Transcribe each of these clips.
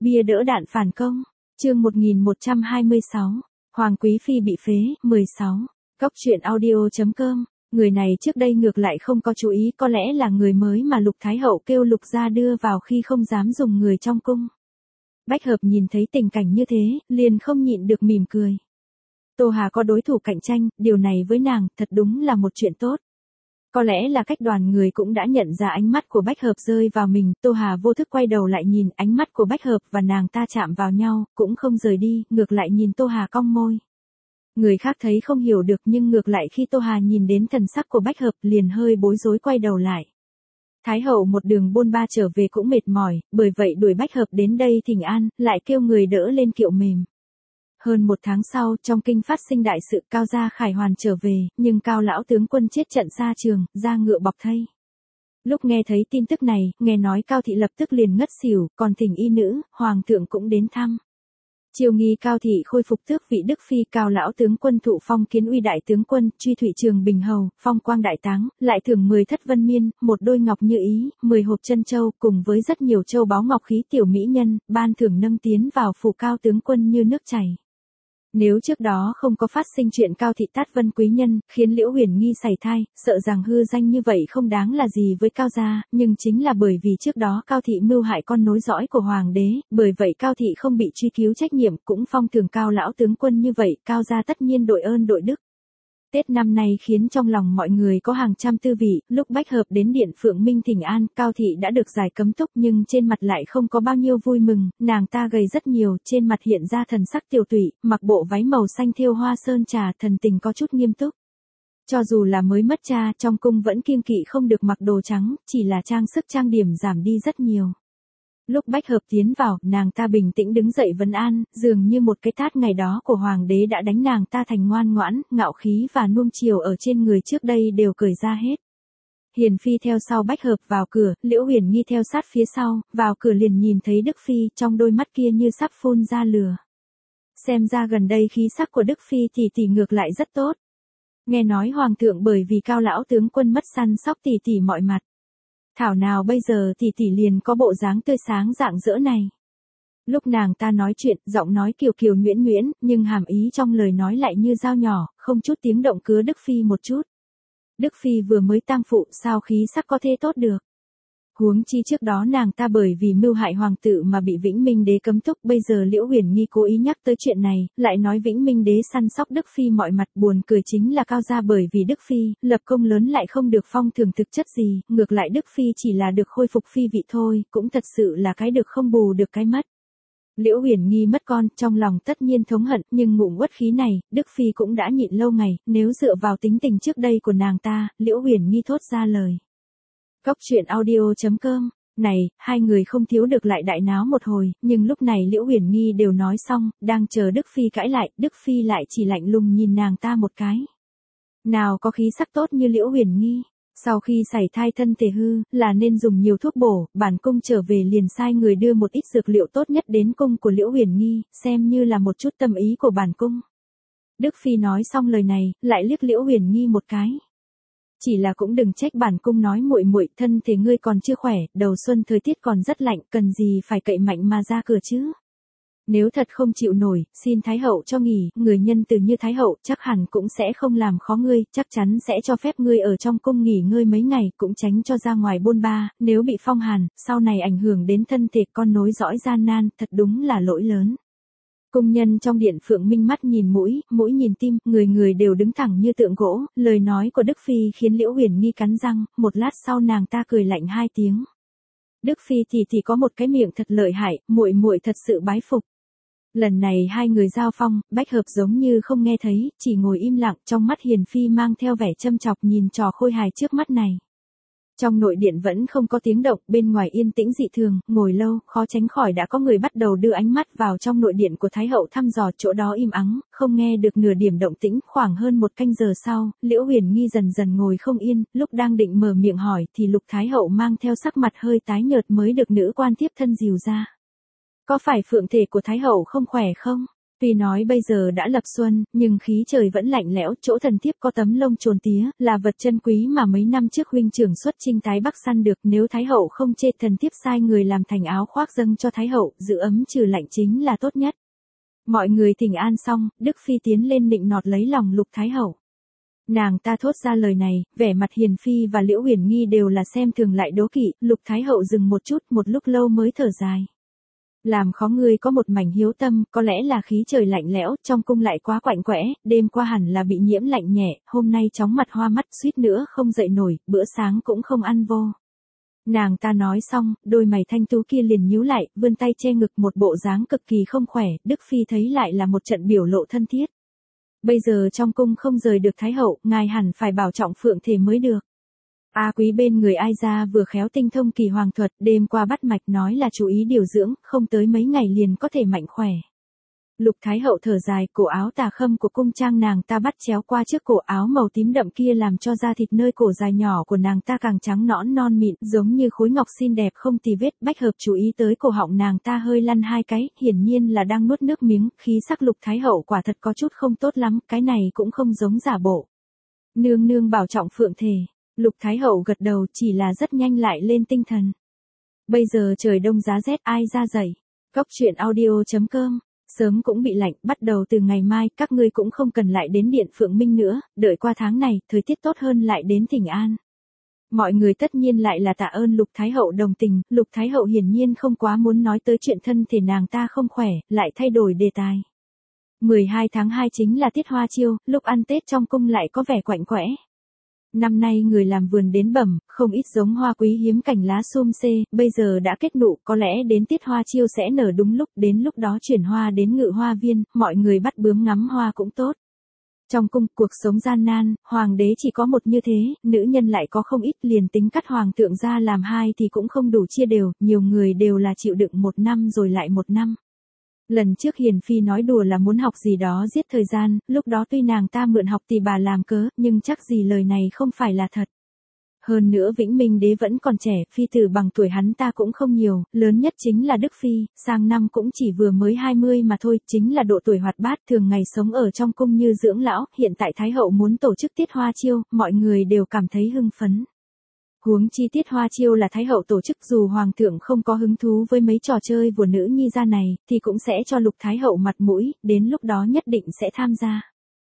Bia đỡ đạn phản công. Chương 1126. Hoàng Quý Phi bị phế. 16. Cóc truyện audio.com. Người này trước đây ngược lại không có chú ý, có lẽ là người mới mà Lục Thái Hậu kêu Lục gia đưa vào khi không dám dùng người trong cung. Bách Hợp nhìn thấy tình cảnh như thế, liền không nhịn được mỉm cười. Tô Hà có đối thủ cạnh tranh, điều này với nàng thật đúng là một chuyện tốt. Có lẽ là cách đoàn người cũng đã nhận ra ánh mắt của Bách Hợp rơi vào mình, Tô Hà vô thức quay đầu lại nhìn, ánh mắt của Bách Hợp và nàng ta chạm vào nhau, cũng không rời đi, ngược lại nhìn Tô Hà cong môi. Người khác thấy không hiểu được, nhưng ngược lại khi Tô Hà nhìn đến thần sắc của Bách Hợp liền hơi bối rối quay đầu lại. Thái hậu một đường bôn ba trở về cũng mệt mỏi, bởi vậy đuổi Bách Hợp đến đây thỉnh an, lại kêu người đỡ lên kiệu mềm. Hơn một tháng sau, trong kinh phát sinh đại sự, Cao gia khải hoàn trở về, nhưng Cao lão tướng quân chết trận xa trường, ra ngựa bọc thây. Lúc nghe thấy tin tức này, nghe nói Cao thị lập tức liền ngất xỉu, còn thỉnh y nữ, hoàng thượng cũng đến thăm. Chiều nghi Cao thị khôi phục tước vị đức phi, Cao lão tướng quân thụ phong kiến uy đại tướng quân, truy thụy trường bình hầu, phong quang đại táng, lại thưởng 10 thất vân miên, một đôi ngọc như ý, 10 hộp chân châu, cùng với rất nhiều châu báu ngọc khí tiểu mỹ nhân, ban thưởng nâng tiến vào phủ Cao tướng quân như nước chảy. Nếu trước đó không có phát sinh chuyện Cao thị tát vân quý nhân, khiến Liễu Huyền Nghi sảy thai, sợ rằng hư danh như vậy không đáng là gì với Cao gia, nhưng chính là bởi vì trước đó Cao thị mưu hại con nối dõi của hoàng đế, bởi vậy Cao thị không bị truy cứu trách nhiệm, cũng phong thưởng Cao lão tướng quân như vậy, Cao gia tất nhiên đội ơn đội đức. Tết năm nay khiến trong lòng mọi người có hàng trăm tư vị, lúc Bách Hợp đến điện Phượng Minh thỉnh an, Cao thị đã được giải cấm túc nhưng trên mặt lại không có bao nhiêu vui mừng, nàng ta gầy rất nhiều, trên mặt hiện ra thần sắc tiều tụy, mặc bộ váy màu xanh thêu hoa sơn trà, thần tình có chút nghiêm túc. Cho dù là mới mất cha, trong cung vẫn kiêng kỵ không được mặc đồ trắng, chỉ là trang sức trang điểm giảm đi rất nhiều. Lúc Bách Hợp tiến vào, nàng ta bình tĩnh đứng dậy vấn an, dường như một cái tát ngày đó của hoàng đế đã đánh nàng ta thành ngoan ngoãn, ngạo khí và nuông chiều ở trên người trước đây đều cởi ra hết. Hiền Phi theo sau Bách Hợp vào cửa, Liễu Huyền Nghi theo sát phía sau, vào cửa liền nhìn thấy Đức Phi, trong đôi mắt kia như sắp phun ra lửa. Xem ra gần đây khí sắc của Đức Phi tỷ ngược lại rất tốt. Nghe nói hoàng thượng bởi vì Cao lão tướng quân mất săn sóc tỷ mọi mặt. Thảo nào bây giờ tỷ liền có bộ dáng tươi sáng rạng rỡ này. Lúc nàng ta nói chuyện, giọng nói kiều kiều nhuyễn nhuyễn, nhưng hàm ý trong lời nói lại như dao nhỏ, không chút tiếng động cứa Đức Phi một chút. Đức Phi vừa mới tang phụ, sao khí sắc có thể tốt được. Huống chi trước đó nàng ta bởi vì mưu hại hoàng tử mà bị Vĩnh Minh đế cấm túc, bây giờ Liễu Huyền Nghi cố ý nhắc tới chuyện này, lại nói Vĩnh Minh đế săn sóc Đức Phi mọi mặt, buồn cười chính là Cao gia bởi vì Đức Phi lập công lớn lại không được phong thưởng thực chất gì, ngược lại Đức Phi chỉ là được khôi phục phi vị thôi, cũng thật sự là cái được không bù được cái mất. Liễu Huyền Nghi mất con, trong lòng tất nhiên thống hận, nhưng ngụm uất khí này, Đức Phi cũng đã nhịn lâu ngày, nếu dựa vào tính tình trước đây của nàng ta, Liễu Huyền Nghi thốt ra lời. Cóc truyện audio.com. Này, hai người không thiếu được lại đại náo một hồi, nhưng lúc này Liễu Huyền Nghi đều nói xong, đang chờ Đức Phi cãi lại, Đức Phi lại chỉ lạnh lùng nhìn nàng ta một cái. Nào có khí sắc tốt như Liễu Huyền Nghi, sau khi sảy thai thân thể hư, là nên dùng nhiều thuốc bổ, bản cung trở về liền sai người đưa một ít dược liệu tốt nhất đến cung của Liễu Huyền Nghi, xem như là một chút tâm ý của bản cung. Đức Phi nói xong lời này, lại liếc Liễu Huyền Nghi một cái. Chỉ là cũng đừng trách bản cung nói muội muội, thân thể ngươi còn chưa khỏe, đầu xuân thời tiết còn rất lạnh, cần gì phải cậy mạnh mà ra cửa chứ. Nếu thật không chịu nổi, xin Thái hậu cho nghỉ, người nhân từ như Thái hậu chắc hẳn cũng sẽ không làm khó ngươi, chắc chắn sẽ cho phép ngươi ở trong cung nghỉ ngơi mấy ngày, cũng tránh cho ra ngoài bôn ba, nếu bị phong hàn, sau này ảnh hưởng đến thân thể con nối dõi gian nan, thật đúng là lỗi lớn. Cung nhân trong điện Phượng Minh mắt nhìn mũi nhìn tim, người đều đứng thẳng như tượng gỗ, lời nói của Đức Phi khiến Liễu Huyền Nghi cắn răng, một lát sau nàng ta cười lạnh hai tiếng. Đức Phi thì có một cái miệng thật lợi hại, muội thật sự bái phục. Lần này hai người giao phong, Bách Hợp giống như không nghe thấy, chỉ ngồi im lặng, trong mắt Hiền Phi mang theo vẻ châm chọc nhìn trò khôi hài trước mắt này. Trong nội điện vẫn không có tiếng động, bên ngoài yên tĩnh dị thường, ngồi lâu, khó tránh khỏi đã có người bắt đầu đưa ánh mắt vào trong nội điện của Thái hậu thăm dò, chỗ đó im ắng, không nghe được nửa điểm động tĩnh. Khoảng hơn một canh giờ sau, Liễu Huyền Nghi dần dần ngồi không yên, lúc đang định mở miệng hỏi thì Lục Thái hậu mang theo sắc mặt hơi tái nhợt mới được nữ quan tiếp thân dìu ra. Có phải phượng thể của Thái hậu không khỏe không? Tuy nói bây giờ đã lập xuân, nhưng khí trời vẫn lạnh lẽo, chỗ thần thiếp có tấm lông trồn tía, là vật chân quý mà mấy năm trước huynh trưởng xuất chinh Tái Bắc săn được, nếu Thái hậu không chê thần thiếp sai người làm thành áo khoác dâng cho Thái hậu, giữ ấm trừ lạnh chính là tốt nhất. Mọi người thỉnh an xong, Đức Phi tiến lên nịnh nọt lấy lòng Lục Thái hậu. Nàng ta thốt ra lời này, vẻ mặt Hiền Phi và Liễu Uyển Nghi đều là xem thường lại đố kỵ, Lục Thái hậu dừng một chút, một lúc lâu mới thở dài. Làm khó ngươi có một mảnh hiếu tâm, có lẽ là khí trời lạnh lẽo, trong cung lại quá quạnh quẽ, đêm qua hẳn là bị nhiễm lạnh nhẹ, hôm nay chóng mặt hoa mắt suýt nữa không dậy nổi, bữa sáng cũng không ăn vô. Nàng ta nói xong, đôi mày thanh tú kia liền nhíu lại, vươn tay che ngực một bộ dáng cực kỳ không khỏe, Đức Phi thấy lại là một trận biểu lộ thân thiết. Bây giờ trong cung không rời được Thái hậu, ngài hẳn phải bảo trọng phượng thể mới được. A Quý bên người Ai Gia vừa khéo tinh thông kỳ hoàng thuật, đêm qua bắt mạch nói là chú ý điều dưỡng, không tới mấy ngày liền có thể mạnh khỏe. Lục Thái hậu thở dài, cổ áo tà khâm của cung trang nàng ta bắt chéo qua trước cổ áo màu tím đậm kia làm cho da thịt nơi cổ dài nhỏ của nàng ta càng trắng nõn non mịn, giống như khối ngọc xinh đẹp không tì vết. Bách Hợp chú ý tới cổ họng nàng ta hơi lăn hai cái, hiển nhiên là đang nuốt nước miếng, khí sắc Lục Thái hậu quả thật có chút không tốt lắm, cái này cũng không giống giả bộ. Nương nương bảo trọng phượng thể. Lục Thái hậu gật đầu, chỉ là rất nhanh lại lên tinh thần. Bây giờ trời đông giá rét, Ai Gia dậy. Cốc truyện audio.com. Sớm cũng bị lạnh, bắt đầu từ ngày mai, các ngươi cũng không cần lại đến Điện Phượng Minh nữa, đợi qua tháng này, thời tiết tốt hơn lại đến thỉnh an. Mọi người tất nhiên lại là tạ ơn Lục Thái hậu đồng tình, Lục Thái hậu hiển nhiên không quá muốn nói tới chuyện thân thể nàng ta không khỏe, lại thay đổi đề tài. 12 tháng 2 chính là tiết hoa chiêu, lúc ăn Tết trong cung lại có vẻ quạnh quẽ. Năm nay người làm vườn đến bẩm, không ít giống hoa quý hiếm cành lá xum xê, bây giờ đã kết nụ, có lẽ đến tiết hoa chiêu sẽ nở đúng lúc, đến lúc đó chuyển hoa đến Ngự Hoa Viên, mọi người bắt bướm ngắm hoa cũng tốt. Trong cung, cuộc sống gian nan, hoàng đế chỉ có một như thế, nữ nhân lại có không ít, liền tính cắt hoàng thượng ra làm hai thì cũng không đủ chia đều, nhiều người đều là chịu đựng một năm rồi lại một năm. Lần trước Hiền Phi nói đùa là muốn học gì đó giết thời gian, lúc đó tuy nàng ta mượn học tỷ bà làm cớ, nhưng chắc gì lời này không phải là thật. Hơn nữa Vĩnh Minh đế vẫn còn trẻ, phi tử bằng tuổi hắn ta cũng không nhiều, lớn nhất chính là Đức Phi, sang năm cũng chỉ vừa mới 20 mà thôi, chính là độ tuổi hoạt bát, thường ngày sống ở trong cung như dưỡng lão, hiện tại Thái hậu muốn tổ chức tiết hoa chiêu, mọi người đều cảm thấy hưng phấn. Huống chi tiết hoa chiêu là Thái hậu tổ chức, dù hoàng thượng không có hứng thú với mấy trò chơi của nữ nhi gia này, thì cũng sẽ cho Lục Thái hậu mặt mũi, đến lúc đó nhất định sẽ tham gia.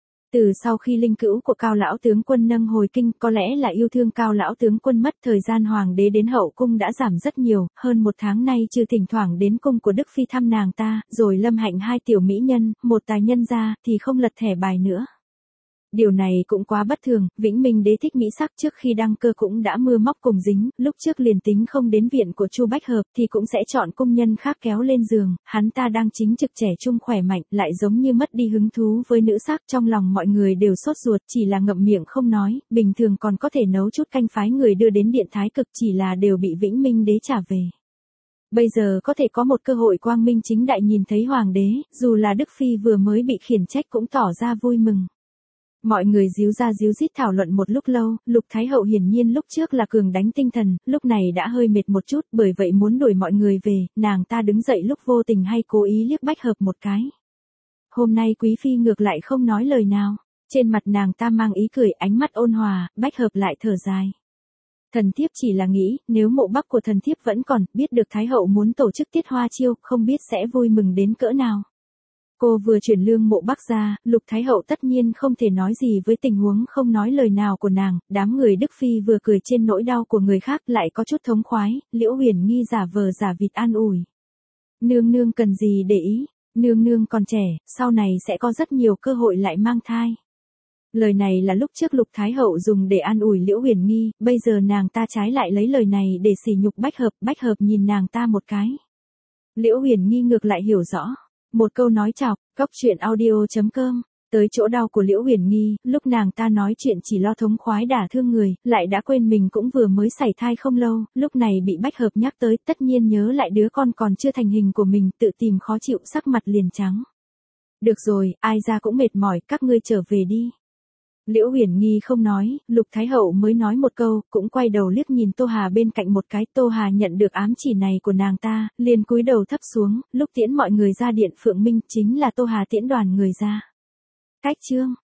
Từ sau khi linh cữu của Cao lão tướng quân nâng hồi kinh, có lẽ là yêu thương Cao lão tướng quân mất, thời gian hoàng đế đến hậu cung đã giảm rất nhiều, hơn một tháng nay trừ thỉnh thoảng đến cung của Đức Phi thăm nàng ta, rồi lâm hạnh hai tiểu mỹ nhân, một tài nhân ra, thì không lật thẻ bài nữa. Điều này cũng quá bất thường, Vĩnh Minh đế thích mỹ sắc, trước khi đăng cơ cũng đã mưa móc cùng dính, lúc trước liền tính không đến viện của Chu Bách Hợp thì cũng sẽ chọn cung nhân khác kéo lên giường, hắn ta đang chính trực trẻ trung khỏe mạnh, lại giống như mất đi hứng thú với nữ sắc, trong lòng mọi người đều sốt ruột, chỉ là ngậm miệng không nói, bình thường còn có thể nấu chút canh phái người đưa đến điện thái cực, chỉ là đều bị Vĩnh Minh đế trả về. Bây giờ có thể có một cơ hội quang minh chính đại nhìn thấy hoàng đế, dù là Đức Phi vừa mới bị khiển trách cũng tỏ ra vui mừng. Mọi người díu ra díu dít thảo luận một lúc lâu, Lục Thái hậu hiển nhiên lúc trước là cường đánh tinh thần, lúc này đã hơi mệt một chút, bởi vậy muốn đuổi mọi người về, nàng ta đứng dậy lúc vô tình hay cố ý liếc Bách Hợp một cái. Hôm nay Quý Phi ngược lại không nói lời nào, trên mặt nàng ta mang ý cười, ánh mắt ôn hòa, Bách Hợp lại thở dài. Thần thiếp chỉ là nghĩ, nếu mộ bắc của thần thiếp vẫn còn, biết được Thái hậu muốn tổ chức tiết hoa chiêu, không biết sẽ vui mừng đến cỡ nào. Cô vừa chuyển lương mộ bắc ra, Lục Thái hậu tất nhiên không thể nói gì với tình huống không nói lời nào của nàng, đám người Đức Phi vừa cười trên nỗi đau của người khác lại có chút thống khoái, Liễu Uyển Nghi giả vờ giả vịt an ủi. Nương nương cần gì để ý, nương nương còn trẻ, sau này sẽ có rất nhiều cơ hội lại mang thai. Lời này là lúc trước Lục Thái hậu dùng để an ủi Liễu Uyển Nghi, bây giờ nàng ta trái lại lấy lời này để sỉ nhục Bách Hợp nhìn nàng ta một cái. Liễu Uyển Nghi ngược lại hiểu rõ. Một câu nói chọc, cốc truyện audio.com, tới chỗ đau của Liễu Uyển Nghi, lúc nàng ta nói chuyện chỉ lo thống khoái đả thương người, lại đã quên mình cũng vừa mới sảy thai không lâu, lúc này bị Bách Hợp nhắc tới, tất nhiên nhớ lại đứa con còn chưa thành hình của mình, tự tìm khó chịu, sắc mặt liền trắng. Được rồi, Ai Gia cũng mệt mỏi, các ngươi trở về đi. Liễu Uyển Nghi không nói, Lục Thái Hậu mới nói một câu, cũng quay đầu liếc nhìn Tô Hà bên cạnh một cái. Tô Hà nhận được ám chỉ này của nàng ta, liền cúi đầu thấp xuống, lúc tiễn mọi người ra điện Phượng Minh chính là Tô Hà tiễn đoàn người ra. Cách chương